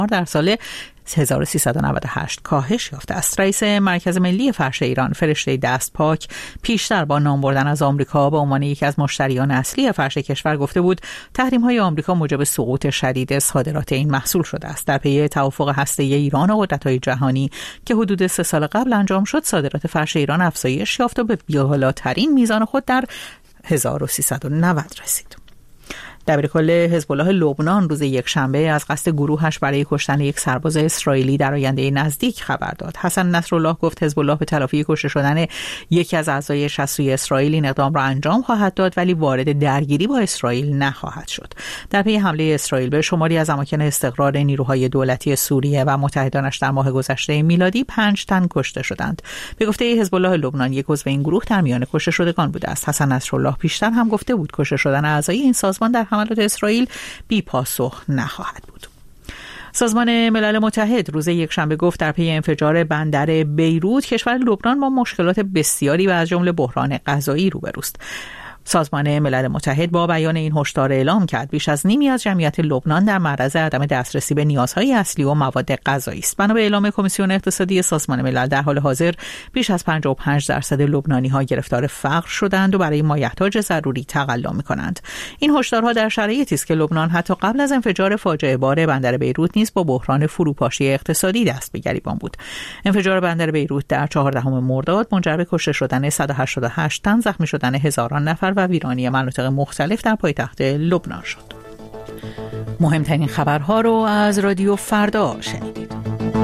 در سال 1398 کاهش یافته است. رئیس مرکز ملی فرش ایران فرشته دستپاک پیشتر با نام بردن از آمریکا به عنوان یکی از مشتریان اصلی فرش کشور گفته بود تحریم‌های آمریکا موجب سقوط شدید صادرات این محصول شده است. در پی توافق هسته‌ای ایران و قدرت‌های جهانی که حدود 3 سال قبل انجام شد، صادرات فرش ایران افزایش یافت و به بالاترین میزان خود در 1390 رسید. دبیرکل حزب الله لبنان روز یکشنبه از قصد گروهش برای کشتن یک سرباز اسرائیلی در آینده نزدیک خبر داد. حسن نصرالله گفت حزب الله به تلافی کشته شدن یکی از اعضای شصوی اسرائیل این اقدام را انجام خواهد داد، ولی وارد درگیری با اسرائیل نخواهد شد. در پی حمله اسرائیل به شماری از اماکن استقرار نیروهای دولتی سوریه و متحدانش در ماه گذشته میلادی 5 تن کشته شدند. به گفته حزب الله لبنان، یک عضو این گروه در میان کشته شدگان بوده است. حسن نصرالله پیشتر هم گفته بود کشته شدن اعضای این سازمان در حملات اسرائیل بی پاسخ نخواهد بود. سازمان ملل متحد روز یکشنبه گفت در پی انفجار بندر بیروت کشور لبنان با مشکلات بسیاری و از جمله بحران غذایی روبروست. سازمان ملل متحد با بیان این هشدار اعلام کرد بیش از نیمی از جمعیت لبنان در معرض عدم دسترسی به نیازهای اصلی و مواد غذایی است. بنا به اعلام کمیسیون اقتصادی سازمان ملل در حال حاضر بیش از 55% لبنانی‌ها گرفتار فقر شدند و برای مایحتاج ضروری تقلا می‌کنند. این هشدارها در شرایطی است که لبنان حتی قبل از انفجار فاجعه بار بندر بیروت نیز با بحران فروپاشی اقتصادی دست به گریبان بود. انفجار بندر بیروت در 14 مرداد منجر به کشته شدن 188 تن، زخمی شدن هزاران نفر و ویرانی مناطق مختلف در پایتخت لبنان شد. مهمترین خبرها رو از رادیو فردا شنیدید.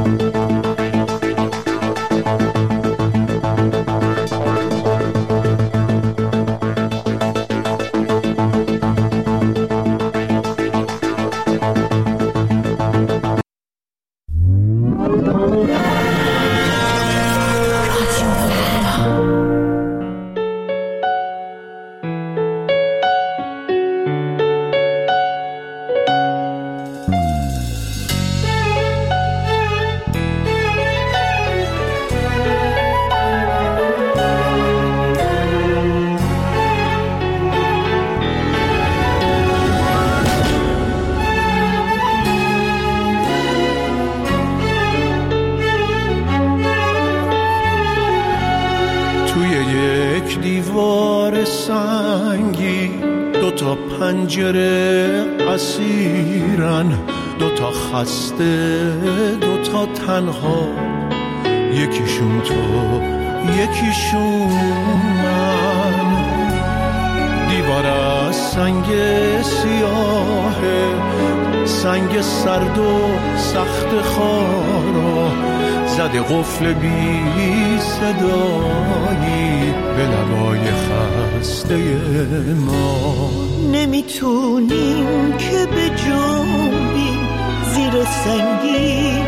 پنجره اسیرن، 2 تا خسته 2 تا تنها، یکیشون تو یکیشون من. دیوار از سنگ سیاه، سنگ سرد و سخت خارا، زده قفل بی صدایی به لبای خسته ما. نمیتونیم که به جنبیم زیر سنگی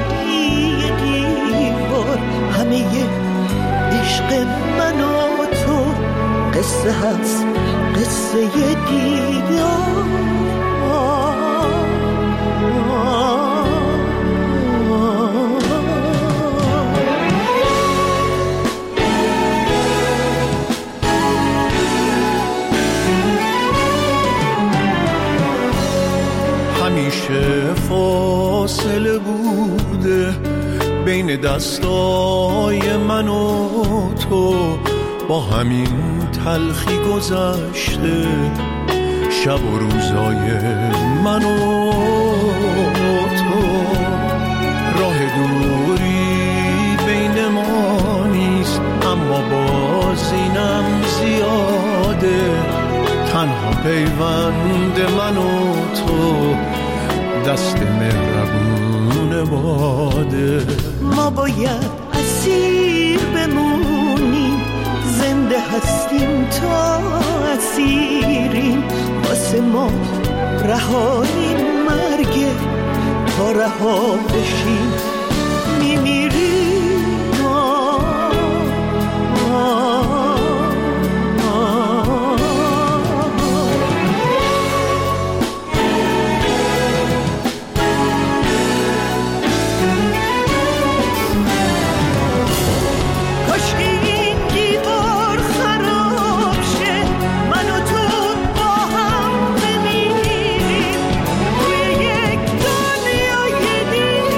دیوار، همه عشق من و تو قصه هست، قصه دیدار. همیشه فاصله بوده بین دستای من و تو، با همین تلخی گذشته شب و روزای من و تو. راه دوری بین ما نیست، اما باز اینم زیاده، تنها پیوند من و تو دست مهربون باده. ما باید اسیر بمونیم، زنده هستیم تا اسیریم، واسه ما رهایی مرگه، تا رها بشیم میمیریم. دنیای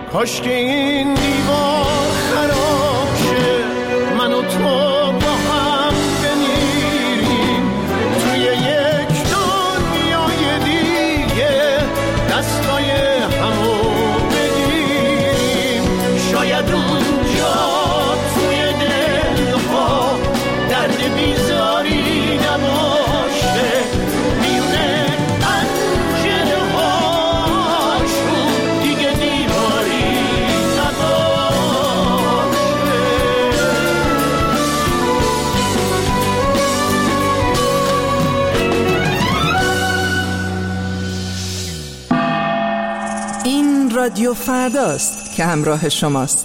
کاش که این دیوار خراب شه، من و تو با هم بمیریم توی یک دنیای دیگه، دستای همو بگیریم. شاید اونجا توی دلها درد بیزاری نباشه، میونه پنجره هاشون دیگه دیواری نباشه. این رادیو فرداست که همراه شماست.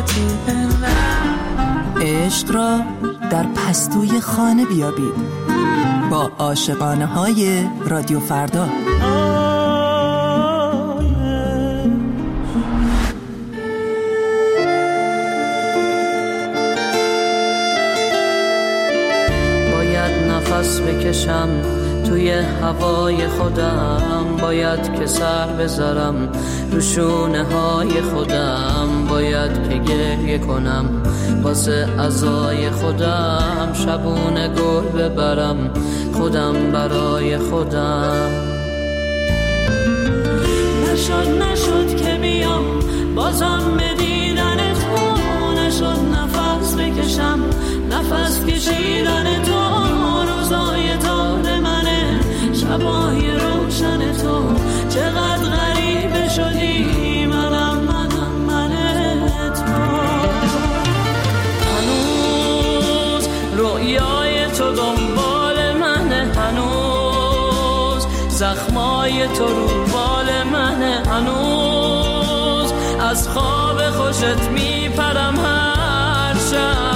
عشق را در پستوی خانه بیابید با عاشقانه های رادیو فردا. باید نفس بکشم توی هوای خودم، باید که سر بذارم رو شونه های خودم، باید که گریه کنم واسه عزای خودم، شبونه گل ببرم خودم برای خودم. نشد که بیام بازم به دیدن تو، نشد نفس بکشم نفس کشیدن تو، روزای تار منه شبای روشن تو، چقدر غریبه شدی منم تو. هنوز رویای تو دنبال منه، هنوز زخمای تو رو بال منه، هنوز از خواب خوشت میپرم هر شب.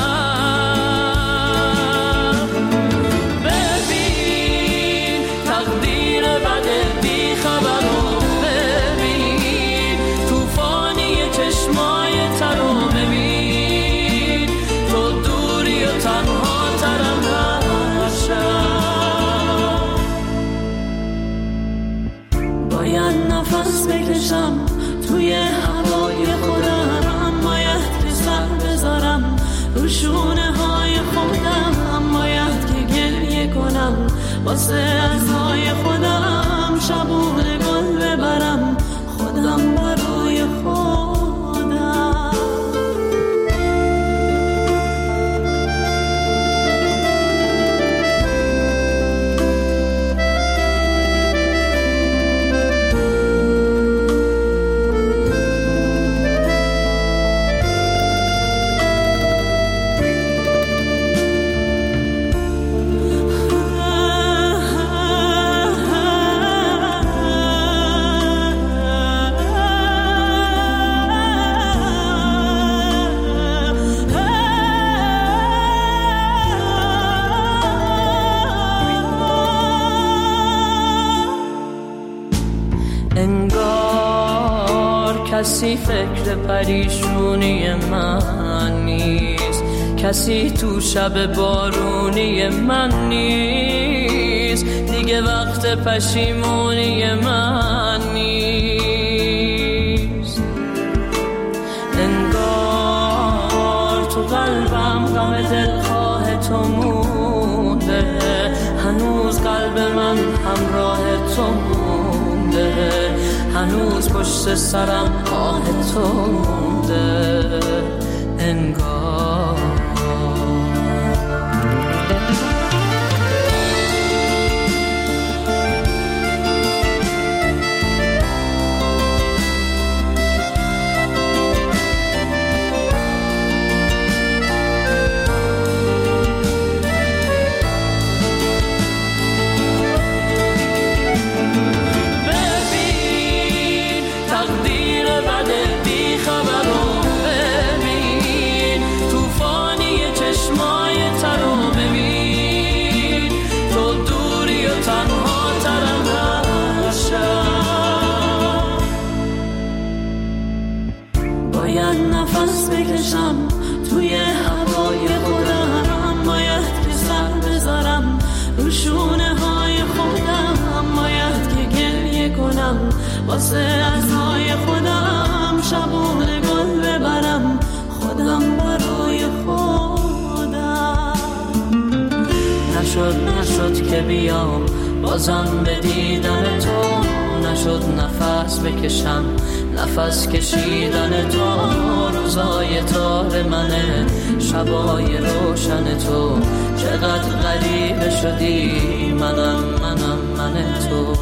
توی هوای خودم، باید که سر بذارم رو شونه های خودم، باید که گریه کنم واسه عزای خودم، شبونه گل ببرم خودم برای خودم. کسی فکر پریشونی من نیست، کسی تو شب بارونی من نیست، دیگه وقت پشیمونی من نیست. انگار تو قلبم غم دلخواه تو مونده، هنوز قلب من همراه تو مونده، هنوز پشت سرم آه تو مونده. انگار توی هوای خودم، باید که سر بذارم رو شونه های خودم، باید که گریه کنم واسه عزای خودم، شبونه گل ببرم خودم برای خودم. نشد که بیام بازم به دیدن تو، نشد نفس بکشم نفس کشیدن تو، روزای تار منه شبای روشن تو، چقدر غریبه شدی منم تو.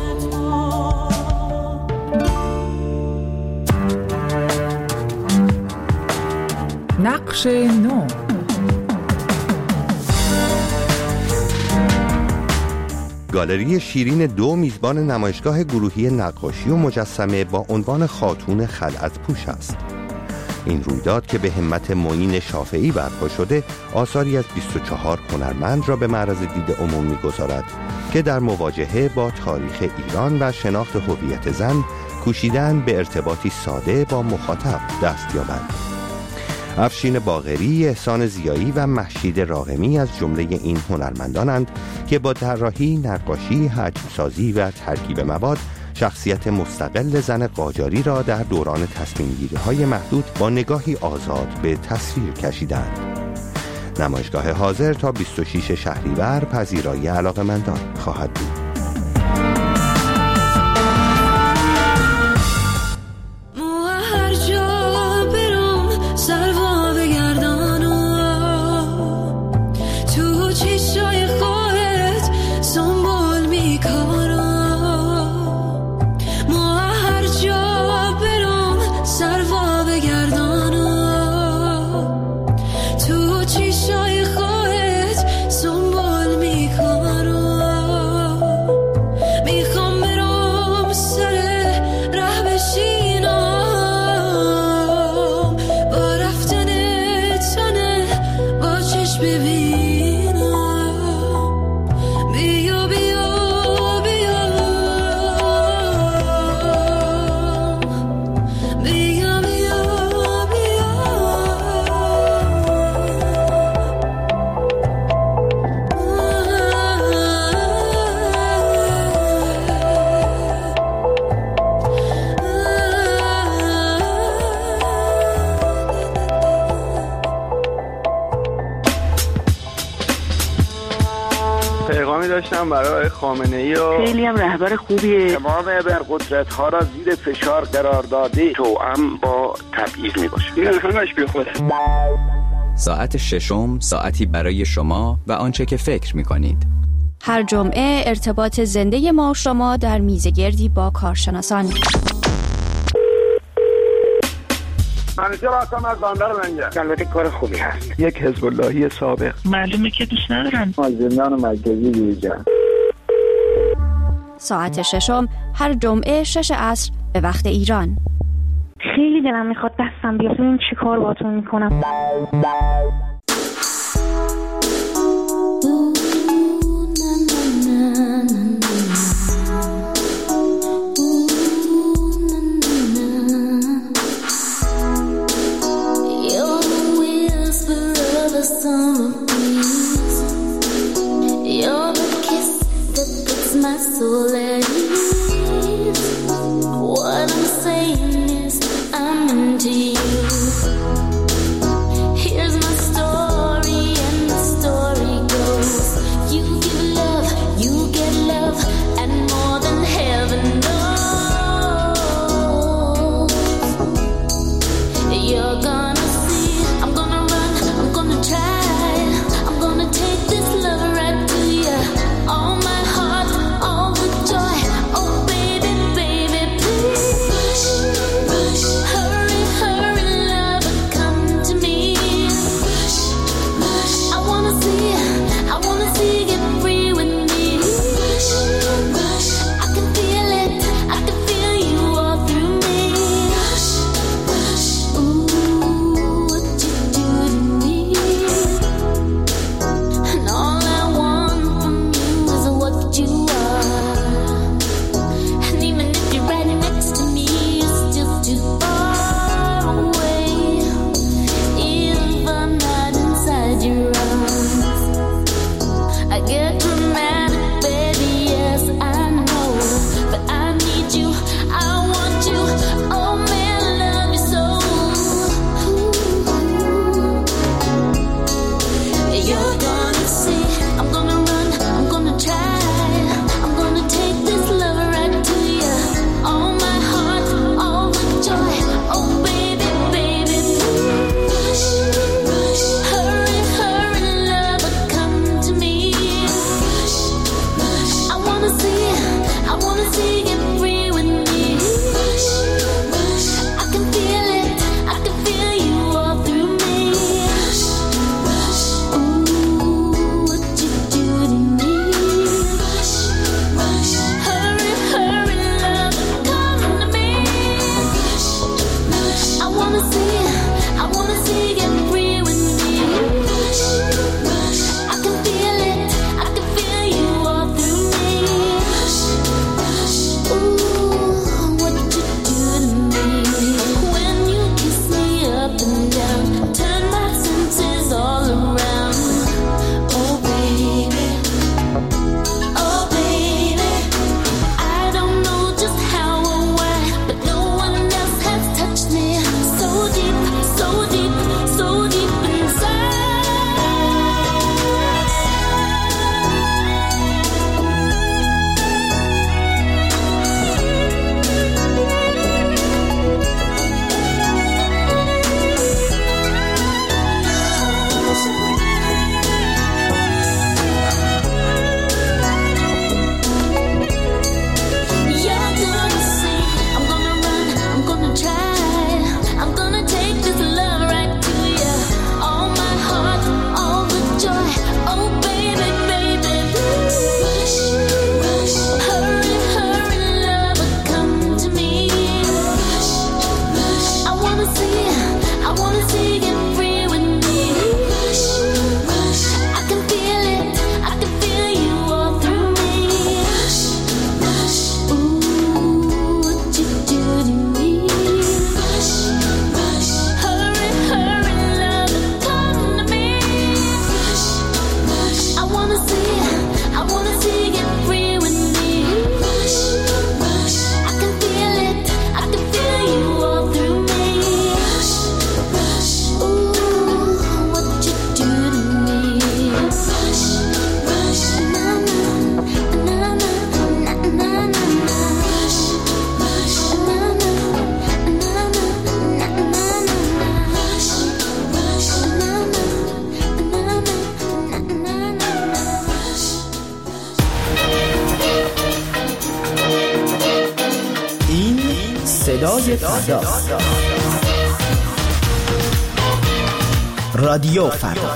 نقش نو. گالری شیرین 2 میزبان نمایشگاه گروهی نقاشی و مجسمه با عنوان خاتون خلعت پوش است. این رویداد که به همت معین شافعی برپا شده آثاری از 24 هنرمند را به معرض دید عموم می‌گذارد که در مواجهه با تاریخ ایران و شناخت هویت زن کوشیدن به ارتباطی ساده با مخاطب دست یابند. افشین باقری، احسان ضیایی و مهشید راغمی از جمله این هنرمندانند که با طراحی، نقاشی، حجم‌سازی و ترکیب مواد شخصیت مستقل زن قاجاری را در دوران تصمیم‌گیری‌های محدود با نگاهی آزاد به تصویر کشیدند. نمایشگاه حاضر تا 26 شهریور پذیرایی علاقه‌مندان خواهد بود. پیغامی داشتم برای خامنه‌ای و خیلی هم رهبر خوبیه. تمام ابرقدرت‌ها را زیر فشار قرار داده توأم با تبعیض میباشه. این همش بیخوده. ساعت ششم ساعتی برای شما و آنچه که فکر می‌کنید. هر جمعه ارتباط زنده ما و شما در میزگردی با کارشناسان. منیجر هستم از بندر منجر. البته کار خوبی هست. یک حزب اللهی سابق. معلومه که دوست ندارن. از زندان مرکزی بیرون. ساعت ششم هر جمعه 6 عصر به وقت ایران. خیلی دلم میخواد دستم بیاد ببینم چی کار باهاتون میکنم. صدای فردا. رادیو فردا.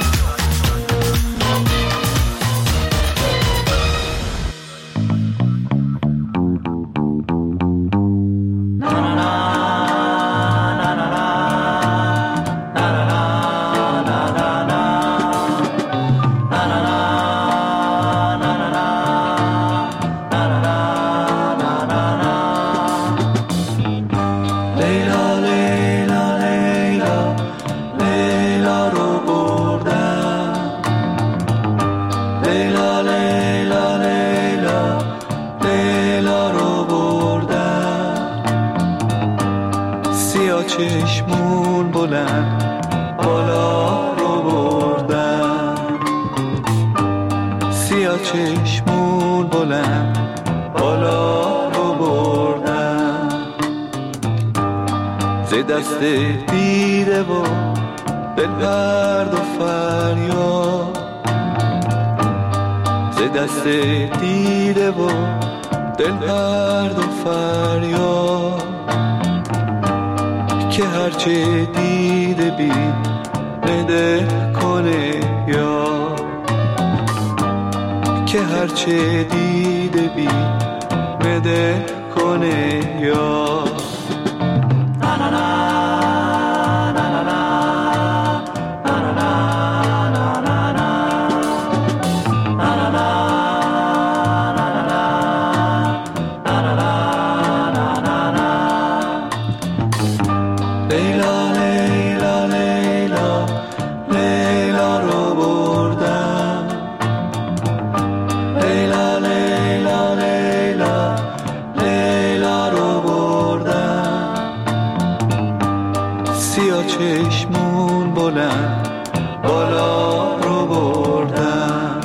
چشمون بلند بالا رو بردم، سیاه چشمون بلند بالا رو بردم، ز دست دیده و دلبرد و فریاد، ز دست دیده و دلبرد و فریاد، که هرچه دیده بی نده کنه یا، که هرچه دیده بی نده کنه یا. چشمون بلند بالا رو بردم،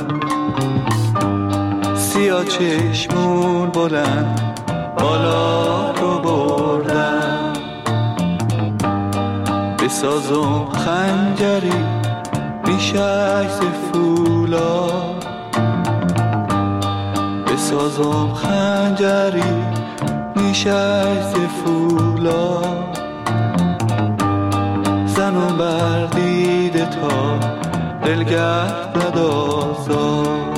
سیاه چشمون بلند بالا رو بردم، بسازم خنجری میشک ز فولاد، بسازم خنجری میشک ز فولاد، زنم بر دیده تا دلگرد آزاد،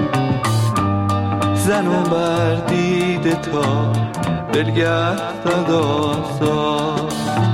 زنم بر دیده تا دلگرد آزاد.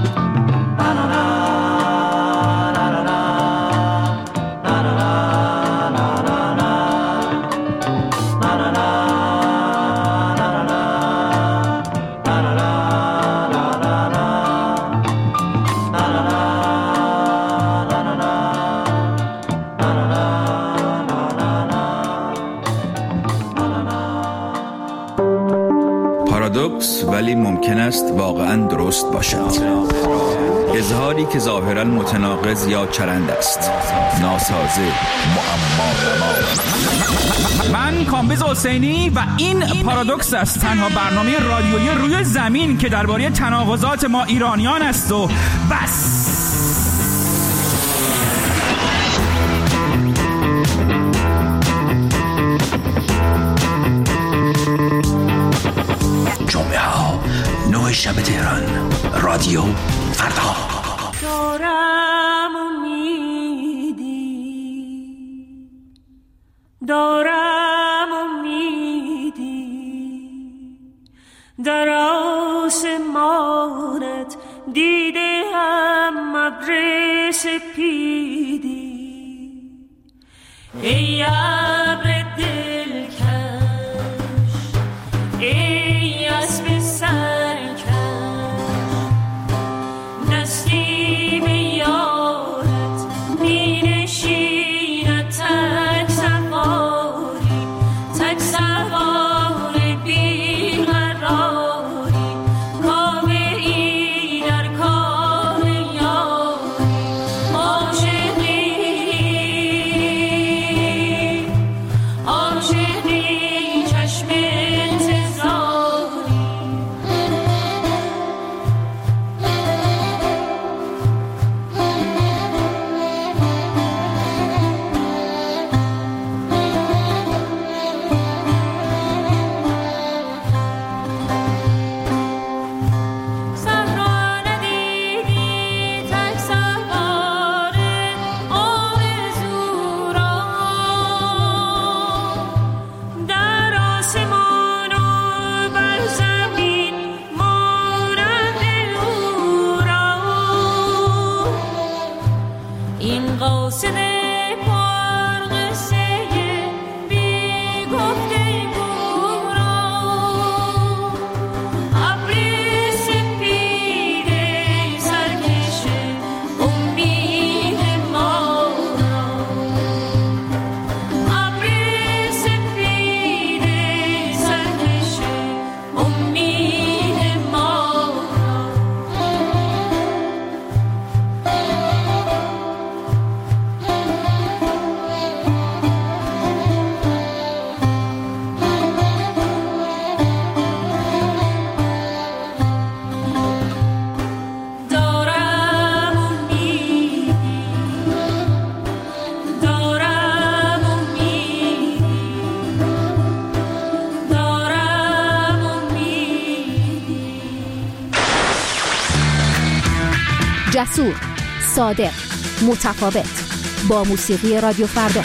پارادوکس ولی ممکن است واقعا درست باشد. اظهاری که ظاهرا متناقض یا چرند است، ناسازه، معما. من کامبیز حسینی و این پارادوکس است، تنها برنامه رادیویی روی زمین که درباره تناقضات ما ایرانیان است و بس. جمعه ها 9 شب تهران، رادیو فردا. دارم امیدی، دارم امیدی، در آسمانت دیده هم ابر سپیدی، ای ابر دلکش، ای اسب سرکش، نسیم یارت می نشیند تک سواری، تک سوار بیقراری، کاوه‌ای در کار یاری، عاشقی عاشقی چشم انتظاری، جسور، صادق، متفاوت. با موسیقی رادیو فردا.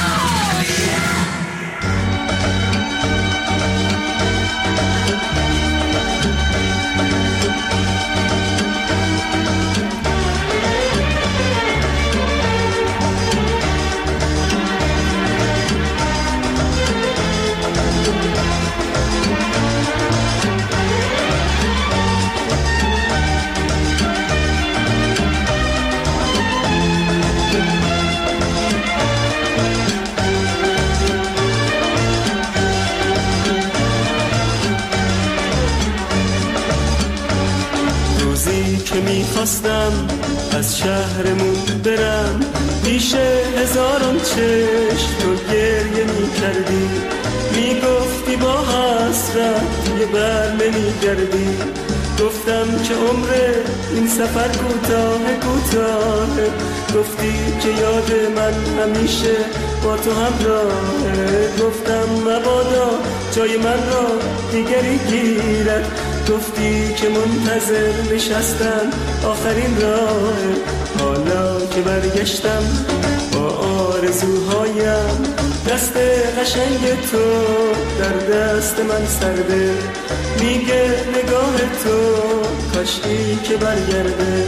که میخواستم از شهرمون برم، پیش هزاران چشم رو گریه میکردی، میگفتی با حسرت یه بر نمیگردی. گفتم که عمر این سفر کوتاه کوتاه، گفتی که یاد من همیشه با تو همراهه. گفتم مبادا جای من را دیگری گیرد، گفتی که منتظر نشستم آخرین راه. حالا که برگشتم با آرزوهایم، دست قشنگ تو در دست من سرده، میگه نگاه تو کاشکی که برگرده.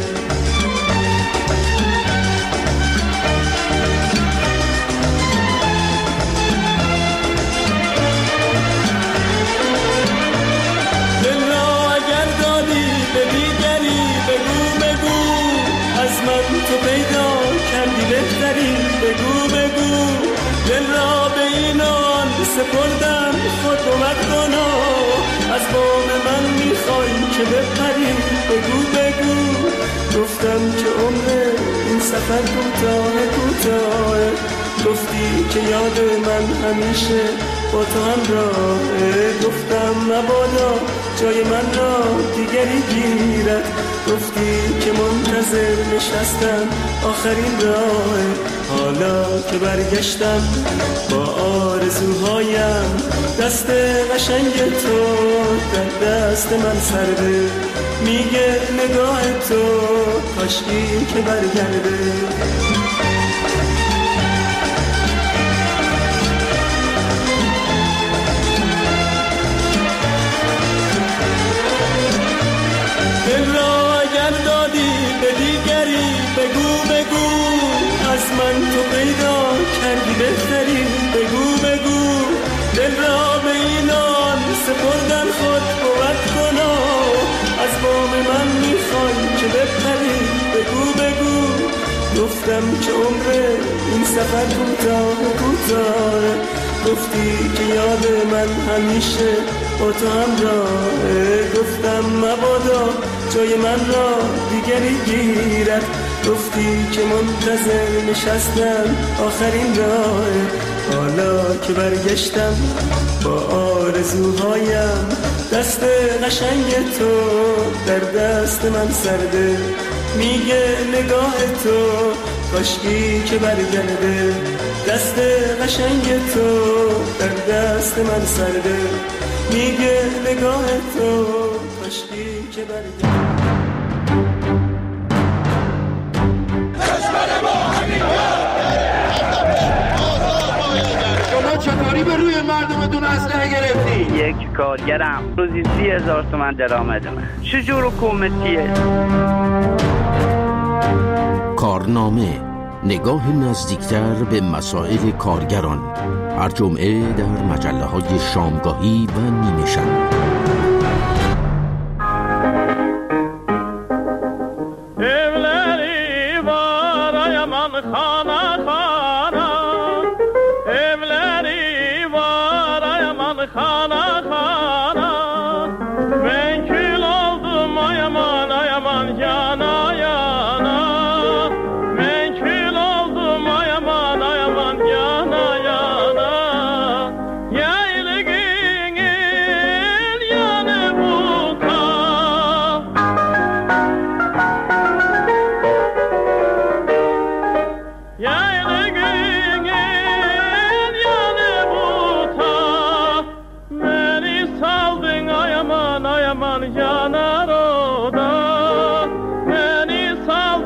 تو پیدا کردی بهتری، بگو بگو دل را به اینان سپردم، خود بود کنا از بام من میخوای که بپری، بگو بگو. گفتم که عمر این سفر کوتاه کوتاه، گفتی که یاد من همیشه با تو همراهه. گفتم مبادا جای من را دیگری گیرد، گفتی که منتظر نشستم آخرین راه. حالا که برگشتم با آرزوهایم، دست قشنگ تو در دست من سرده، میگه نگاه تو کاشکی که برگرده. از من تو پیدا کردی بهتری، بگو بگو دل را به اینان سپردن، خود بود کنا از بام من میخوای که بپری، بگو بگو. گفتم که عمر این سفر کوتاه کوتاه، گفتی که یاد من همیشه با تو همراهه. گفتم مبادا جای من را دیگری گیرد، گفتی که منتظر نشستم آخرین راه. حالا که برگشتم با آرزوهایم، دست قشنگ تو در دست من سرده، میگه نگاه تو کاشکی که برگرده. دست قشنگ تو در دست من سرده، میگه نگاه تو کاشکی که برگرده. شما چطوری به روی مردمتون اسلحه گرفتی؟ یک کارگرم روزی 30,000 تومان درآمد من. چجور حکومتیه؟ کارنامه، نگاه نزدیکتر به مسائل کارگران، هر جمعه در مجله‌های شامگاهی و نیمه شب. Yaman yana roda, beni sal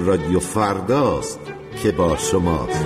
رادیو فرداست که با شماست.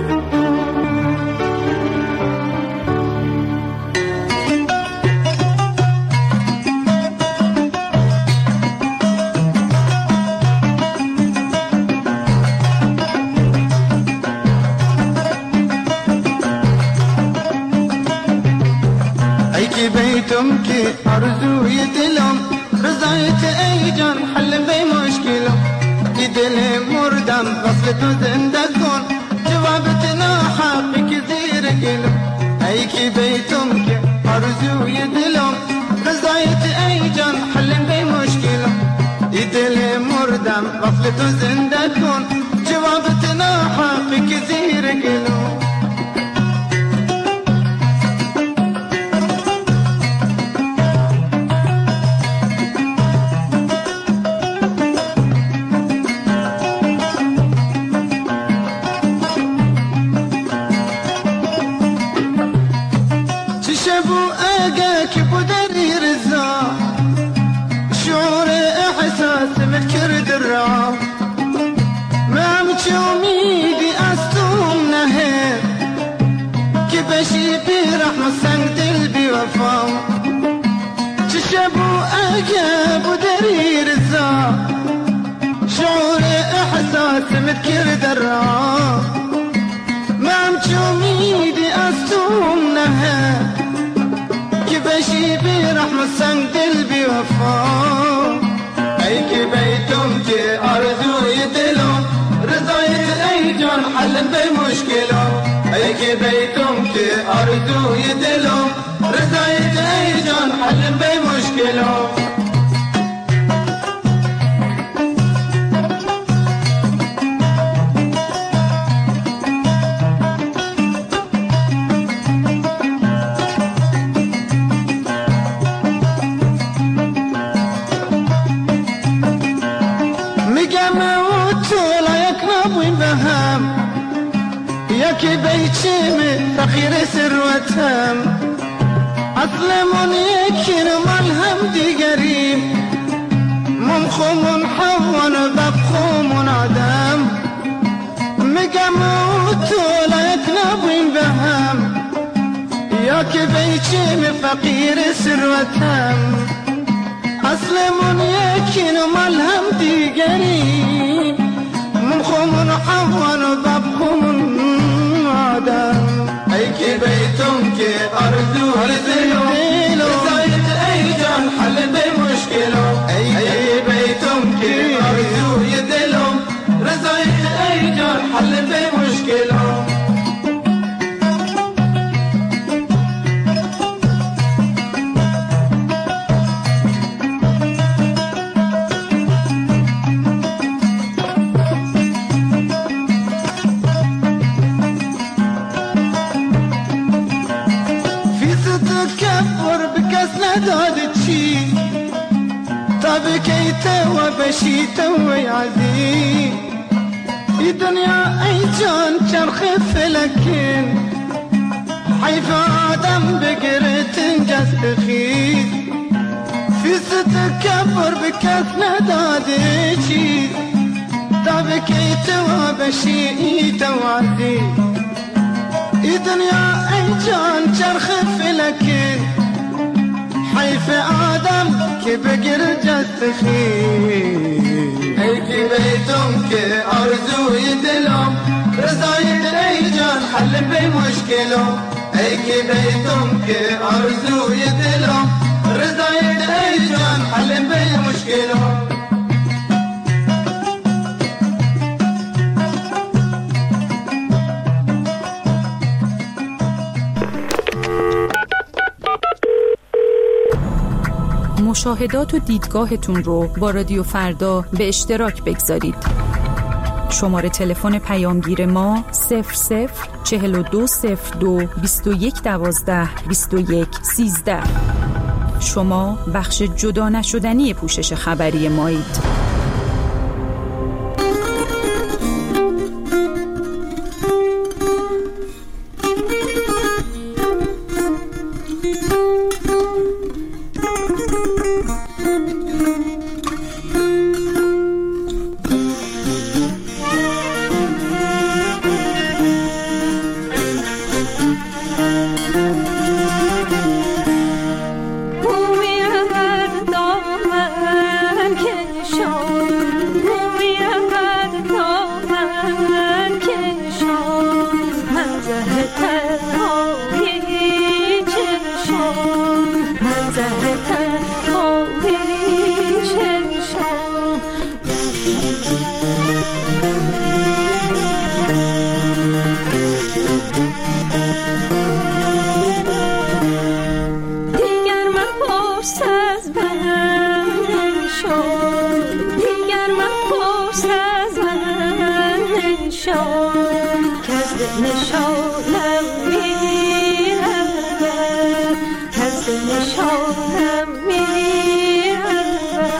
ای که بیتم که آرزوی دلم رضایت ای جان حل بی مشکلم ای دل مردم وصل تو زنده کن جوابت ناحقی که زیر گلم ای که بیتم که آرزوی دلم رضایت ای جان حل بی مشکلم ای دل مردم وصل تو زنده کن جوابت ناحقی که زیر گلم مذكر درا ما مشومي دي أستومنها كبشي برحمة سنگ دل بوفا أي كبيتم كي أرزو يدلم رضايت أي جان حل بمشكلة أي كبيتم كي أرزو يدلم رضايت أي جان حل بمشكلة که بیچم فقیر ثروتم اصلمون یکین ملهم دیگریم ممخومون حوان و ببخومون آدم میگم او طولت نبویم به هم یا که بیچم فقیر ثروتم اصلمون یکین ملهم دیگریم ممخومون حوان و ببخومون أي كي بيتم كي أرزو دلم رضايت أي جان حل بمشكلة أي بيتم كي أرزو يدلم رضايت أي جان حل بمشكلة بكيته وبشيته ويعزي الدنيا أي جان شرخ فلكين حيف آدم بقرت انجز بخيد في ستكبر بكثنا دادشي بكيته وبشيته وعزي الدنيا أي جان شرخ فلكين حيف آدم كي بقر جستخي أي كي بيتم كي أرزو يدلم رضايت أي جان حل بمشكلة أي كي بيتم كي أرزو يدلم رضايت أي جان حل بمشكلة مشاهدات و دیدگاهتون رو با رادیو فردا به اشتراک بگذارید. شماره تلفن پیامگیر ما 004202 2112 2113. شما بخش جدا نشدنی پوشش خبری مایید. من کشان من زهر تنهای چشان من زهر تنهای چشان دیگر مپرس از من نشان دیگر مپرس از من نشان که از نشانم میرود که از نشانم میرود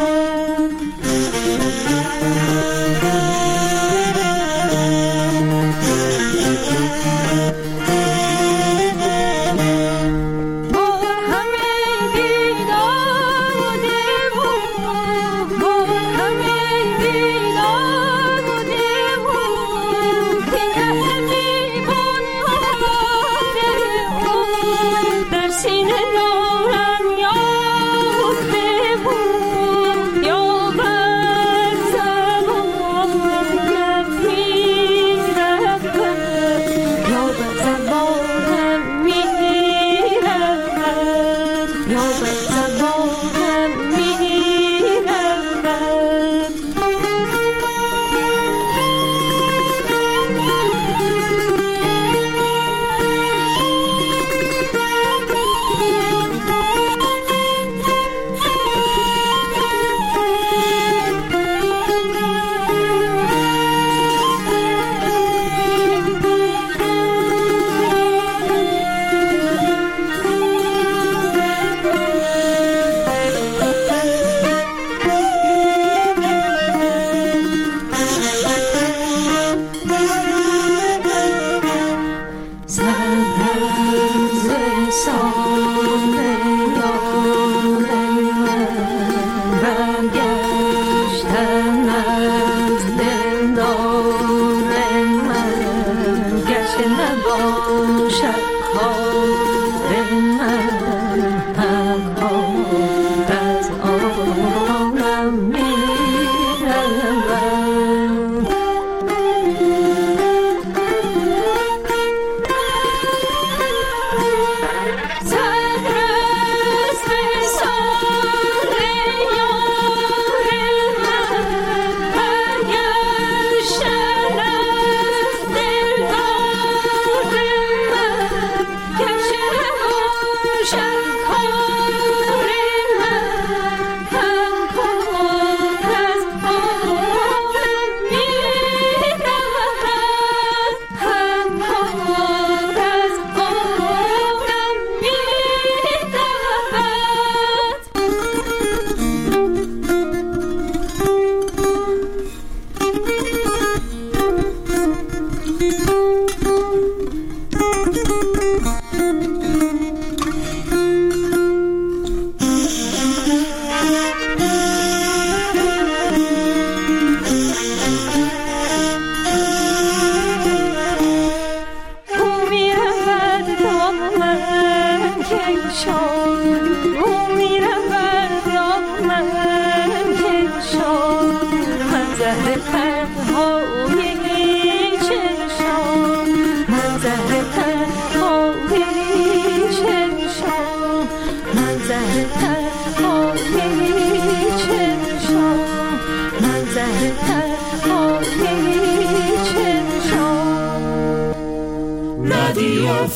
رادیو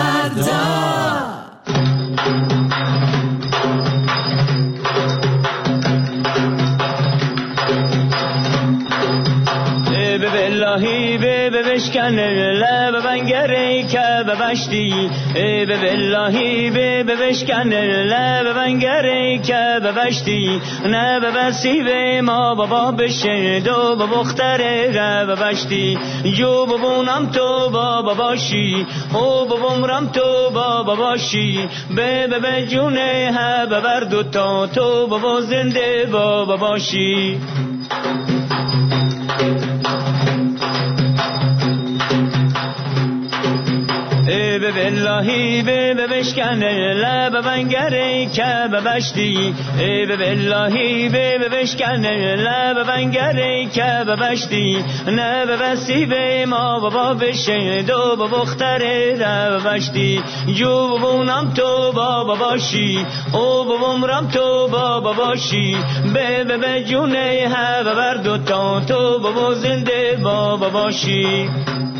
فردا. باللهی به بشکن لب بنگری که ببشتی به باللهی به بشکن لب بنگری که ببشتی نه ببسی به ما بابا بشه دو بختره ببشتی جو ببونم تو بابا باشی او ببومرم تو بابا باشی به جونه ها ببر دوتا تو بابا زنده بابا باشی به باللهی به بشکنه لب بنگره که ببشتی به باللهی به بشکنه لب بنگره که ببشتی نه ببستی به ما بابا بشه دو بختره رو ببشتی جو ببونم تو بابا باشی او ببومرم تو بابا باشی به جونه ها ببر دوتا تو بابا زنده بابا باشی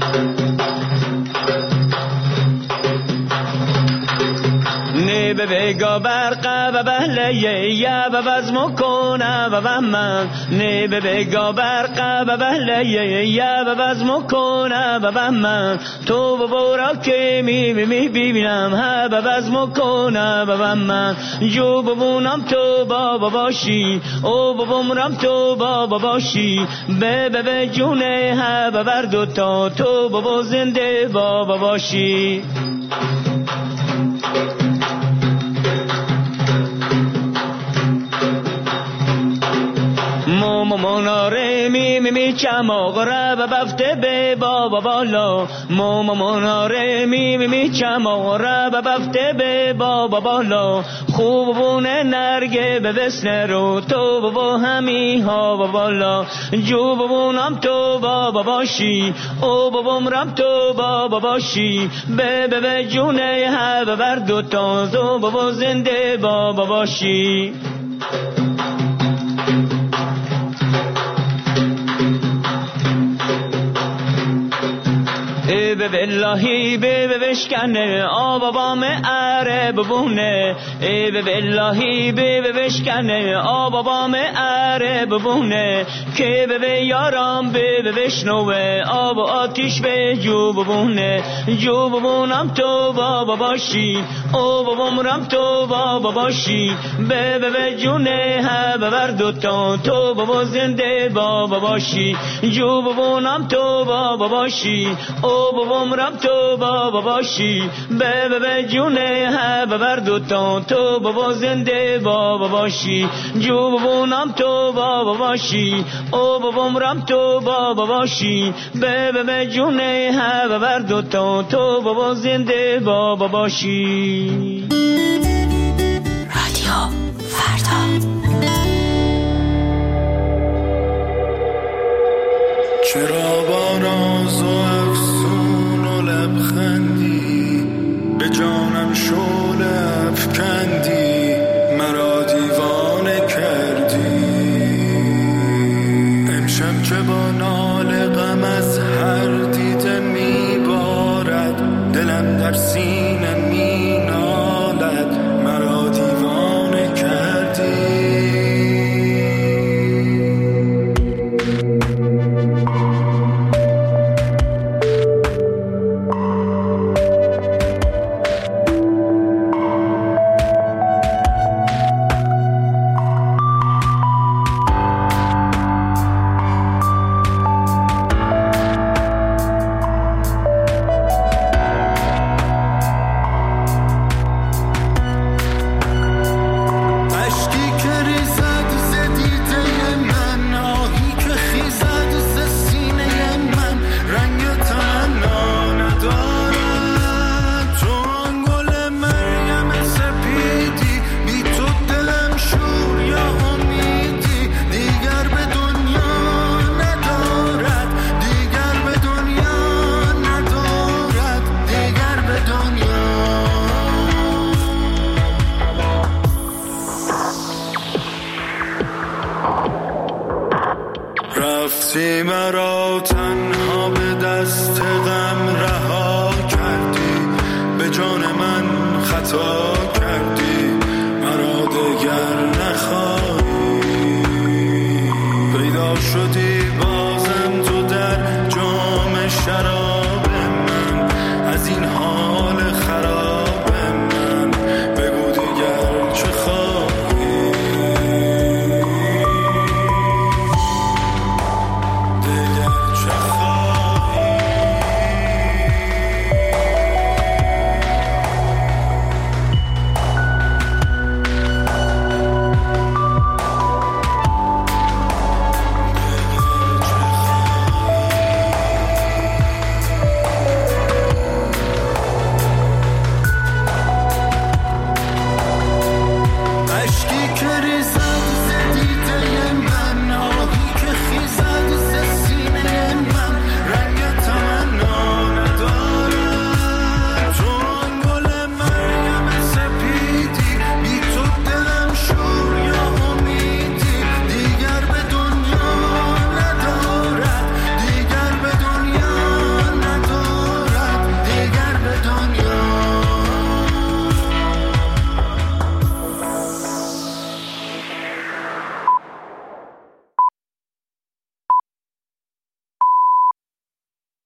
نه به بگا برقه و بهلیه یا و بزمو کنه و من نه به بگا برقه و بهلیه یا و بزمو کنه و من تو ببورا که می ببینم ها و بزمو کنه و من جو ببونم تو بابا باشی او ببومرم تو بابا باشی به جونه ها و بر دوتا تو بابا زنده بابا باشی مناره می چماغره و بفته به بابا بالا مناره می چماغره و بفته به بابا بالا خوبونه نرگه به وسنه رو تو بابا همی ها بالا جو ببونم تو بابا باشی او ببومرم تو بابا باشی به جونه ها بر دوتا تو بابا زنده بابا باشی به باللهی به بشکنه آبا بام اره ببونه به باللهی به بشکنه آبا بام اره ببونه که به یارم به بشنوه آب آتیش به جو ببونه جو ببونم تو بابا باشی او ببومرم تو بابا باشی به جونه ها ببر دوتا تو بابا زنده بابا باشی جو ببونم تو بابا باشی او ببومرم تو بابا باشی به جونه ها ببر دوتا تو بابا زنده بابا باشی جو ببونم تو بابا باشی او ببومرم تو بابا باشی به جونه ها ببر دوتا تو بابا زنده بابا باشی رادیو فردا چرا با ناز و افسون و لبخندی به جانم شعله افکندی مرا دیوانه کردی امشب چه با ناله غم از هر دیده میبارد دلم در سینه مینالد مرا دیوانه کردی رفتی مرا تنها به دست غم رها کردی به جان من خطا